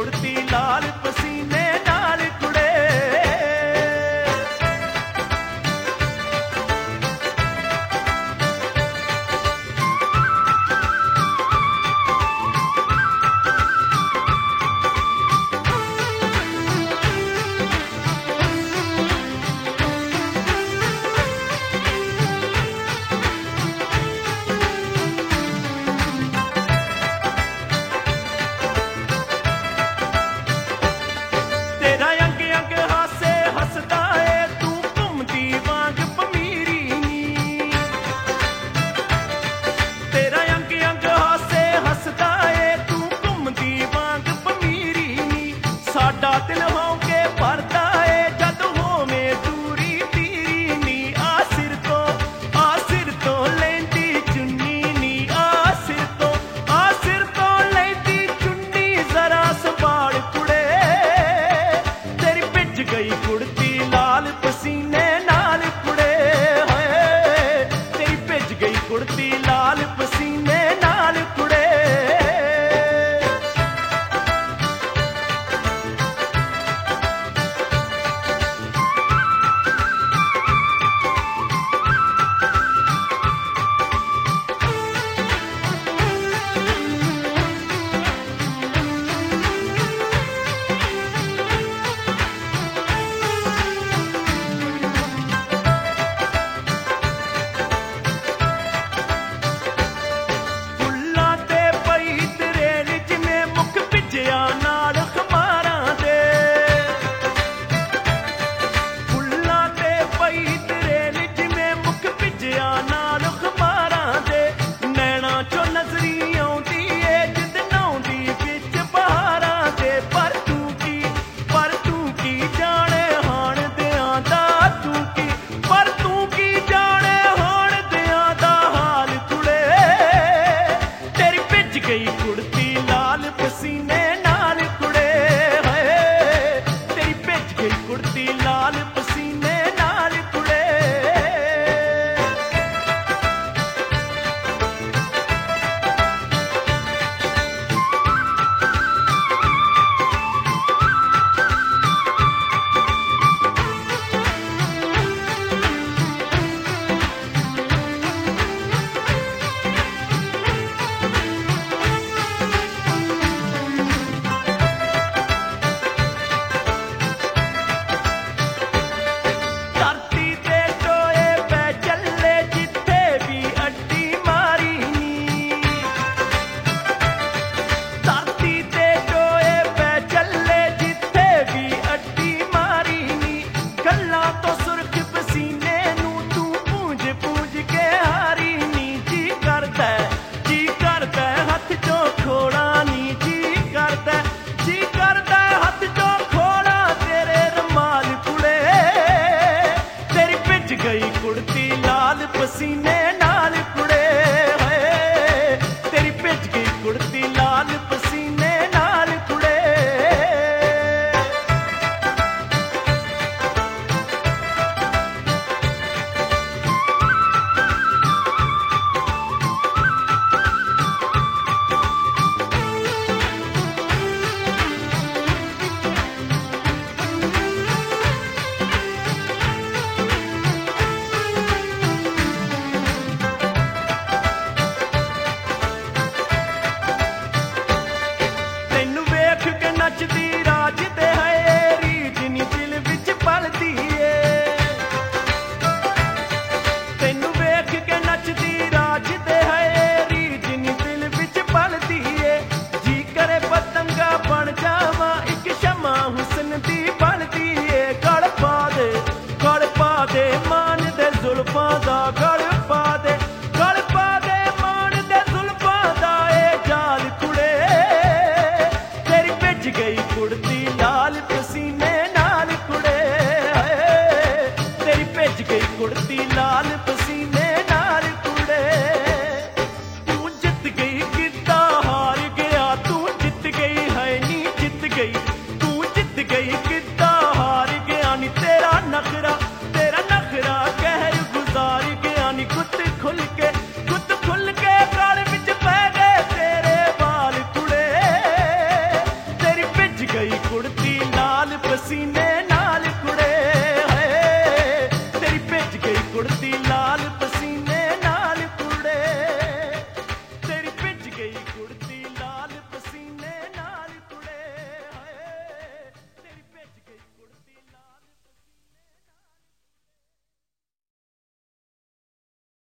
ਕੁੜਤੀ ਲਾਲ ਪਸੀਨੇ ਨਾਲ ਕੁੜੇ। ਤੇਰਾ ਅੰਗ ਅੰਗ ਹਾਸੇ ਹੱਸਦਾ ਏ ਤੂੰ ਘੁੰਮਦੀ ਵਾਂਗ ਭਮੀਰੀ ਨੀ। ਤੇਰਾ ਅੰਗ ਅੰਗ ਹਾਸੇ ਹੱਸਦਾ ਏ ਤੂੰ ਘੁੰਮਦੀ ਵਾਂਗ ਭਮੀਰੀ ਨੀ। ਸਾਡਾ ਦਿਲ ਹੋ ਕੇ ਭਰਦਾ ਏ ਜਦ ਹੋਵੇਂ ਦੂਰੀ ਤੇਰੀ ਨੀ। ਆ ਸਿਰ ਤੋਂ ਲੈਂਦੀ ਚੁੰਨੀ ਨੀ। ਆ ਸਿਰ ਤੋਂ ਲੈਂਦੀ ਚੁੰਨੀ ਜ਼ਰਾ ਸੰਭਾਲ ਕੁੜੇ। ਤੇਰੀ ਭਿੱਜ ਗਈ ਕੁੜਤੀ ਲਾਲ ਪਸੀਨੇ ਨਾਲ ਕੁੜੇ। ਹੋਏ ਤੇਰੀ ਭਿੱਜ ਗਈ ਕੁੜਤੀ ਲਾਲ ਪਸੀਨੇ ਨਾਲ ਕੁੜੇ। ਫੁੱਲਾਂ ਤੇ ਪਈ ਤਰੇਲ ਜਿਵੇਂ ਮੁੱਖ ਭਿੱਜਿਆ ਨਾਲ ਖਮਾਰਾਂ ਦੇ। ਫੁੱਲਾਂ ਤੇ ਪਈ ਤਰੇਲ ਜਿਵੇਂ ਮੁੱਖ ਭਿੱਜਿਆ ਨਾਲ ਖਮਾਰਾਂ ਦੇ। ਨੈਣਾਂ ਚੋਂ ਨਜ਼ਰੀ ਆਉਂਦੀ ਏ ਜਿੰਦ ਨਹਾਉਂਦੀ ਵਿੱਚ ਬਹਾਰਾਂ ਦੇ। ਪਰ ਤੂੰ ਕੀ ਜਾਣੇ ਹਾਣ ਦਿਆਂ ਦਾ। ਪਰ ਤੂੰ ਕੀ ਜਾਣੇ ਹਾਣ ਦਿਆਂ ਦਾ ਹਾਲ ਕੁੜੇ। ਤੇਰੀ ਭਿੱਜ ਗਈ ਕੁੜਤੀ ਲਾਲ ਪਸੀਨੇ ਨਾਲ ਕੁੜੇ। ਹੋਏ ਤੇਰੀ ਭਿੱਜ ਗਈ ਕੁੜਤੀ ਲਾਲ ਪਸੀਨੇ ਨਾਲ ਕੁੜੇ। ਧਰਤੀ ਤੇ ਟੋਏ ਪੈ ਚੱਲੇ ਜਿੱਥੇ ਵੀ ਅੱਡੀ ਮਾਰੀ ਨੀ। ਧਰਤੀ ਤੇ ਟੋਏ ਪੈ ਚੱਲੇ ਜਿੱਥੇ ਵੀ ਅੱਡੀ ਮਾਰੀ ਨੀ। ਗੱਲਾਂ ਤੋਂ ਸੁਰਖ ਪਸੀਨੇ ਨੂੰ ਤੂੰ ਪੂੰਝ ਕੇ ਹਾਰੀ ਨੀ। ਜੀ ਕਰਦਾ ਹੱਥ ਚੋਂ ਖੋੜਾ ਨੀ। ਜੀ ਕਰਦਾ ਹੱਥ ਚੋਂ ਖੋੜਾ ਤੇਰੇ ਰਮਾਲ ਕੁੜੇ। ਤੇਰੀ ਭਿੱਜ ਗਈ ਕੁੜਤੀ ਲਾਲ ਪਸੀਨੇ ਨਾਲ ਕੁੜੇ। ਹੋਏ ਤੇਰੀ ਭਿੱਜ ਗਈ ਕੁੜਤੀ ਲਾਲ ਪਸੀਨੇ ਨਾਲ ਕੁੜੇ। ਤੈਨੂੰ ਵੇਖ ਕੇ ਨੱਚਦੀ ਰਾਜ ਤੇ ਹੈ ਰੀਝ ਨੀ ਦਿਲ ਵਿੱਚ ਪਲਦੀ ਏ। ਤੈਨੂੰ ਵੇਖ ਕੇ ਨੱਚਦੀ ਰਾਜ ਤੇ ਹੈ ਰੀਝ ਨੀ ਦਿਲ ਵਿੱਚ ਪਲਦੀ ਏ। ਜੀ ਕਰੇ ਪਤੰਗਾ ਬਣ ਜਾਵਾਂ ਇੱਕ ਸ਼ਮਾ ਹੁਸਨ ਦੀ ਬਣਦੀ ਏ। ਗਲ ਪਾ ਦੇ ਮਾਨ ਦੇ ਜ਼ੁਲਫਾਂ ਦਾ। ਗਲ ਪਾ ਦੇ ਮਾਨ ਦੇ ਜ਼ੁਲਫਾਂ ਦਾ ਏ ਜਾਲ ਕੁੜੇ। ਤੇਰੀ ਭਿੱਜ ਗਈ ਕੁੜਤੀ ਲਾਲ ਪਸੀਨੇ ਨਾਲ ਕੁੜੇ। ਹੋਏ ਤੇਰੀ ਭਿੱਜ ਗਈ ਕੁੜਤੀ ਲਾਲ ਪਸੀਨੇ ਨਾਲ ਕੁੜੇ। ਤੂੰ ਜਿੱਤ ਗਈ ਕਿੱਦਾਂ ਹਾਰ ਗਿਆ। ਤੂੰ ਜਿੱਤ ਗਈ ਹੈ ਨੀ ਜਿੱਤ ਗਈ। ਤੂੰ ਜਿੱਤ ਗਈ ਕਿੱਦਾਂ ਹਾਰ ਗਿਆ ਨੀ। ਤੇਰਾ ਨਖਰਾ ਕਹਿਰ ਗੁਜ਼ਾਰ ਗਿਆ ਨੀ। ਗੁੱਤ ਖੁੱਲ ਕੇ ਗਲ ਵਿੱਚ ਪੈ ਗਏ ਤੇਰੇ ਵਾਲ ਕੁੜੇ। ਤੇਰੀ ਭਿੱਜ ਗਈ ਕੁੜਤੀ ਲਾਲ ਪਸੀਨੇ ਨਾਲ ਕੁੜੇ ਹੈ ਤੇਰੀ ਭਿੱਜ ਗਈ ਕੁੜਤੀ ਲਾਲ ਪਸੀਨੇ ਨਾਲ ਕੁੜੇ ਤੇਰੀ ਭਿੱਜ ਗਈ ਕੁੜਤੀ